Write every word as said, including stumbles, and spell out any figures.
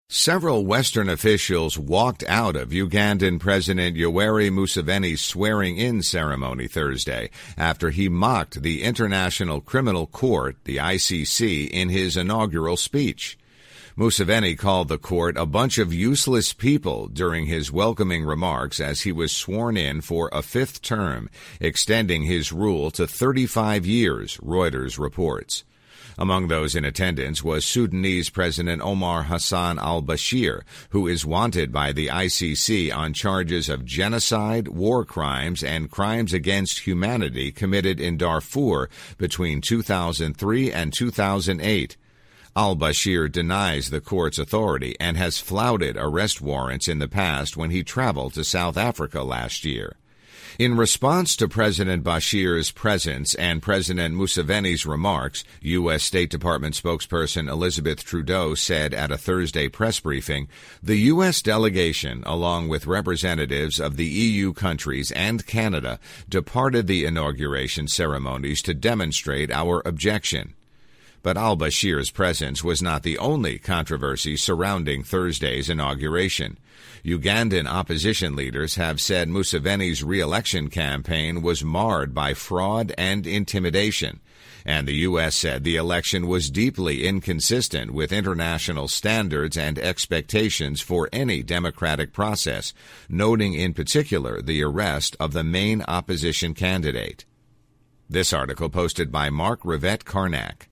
Several Western officials walked out of Ugandan President Yoweri Museveni's swearing-in ceremony Thursday after he mocked the International Criminal Court, the I C C, in his inaugural speech. Museveni called the court a bunch of useless people during his welcoming remarks as he was sworn in for a fifth term, extending his rule to thirty-five years, Reuters reports. Among those in attendance was Sudanese President Omar Hassan al-Bashir, who is wanted by the I C C on charges of genocide, war crimes, and crimes against humanity committed in Darfur between two thousand three and two thousand eight. Al-Bashir denies the court's authority and has flouted arrest warrants in the past when he traveled to South Africa last year. In response to President Bashir's presence and President Museveni's remarks, U S. State Department spokesperson Elizabeth Trudeau said at a Thursday press briefing, the U S delegation, along with representatives of the E U countries and Canada, departed the inauguration ceremonies to demonstrate our objection. But al-Bashir's presence was not the only controversy surrounding Thursday's inauguration. Ugandan opposition leaders have said Museveni's re-election campaign was marred by fraud and intimidation, and the U S said the election was deeply inconsistent with international standards and expectations for any democratic process, noting in particular the arrest of the main opposition candidate. This article posted by Mark Rivette Karnak.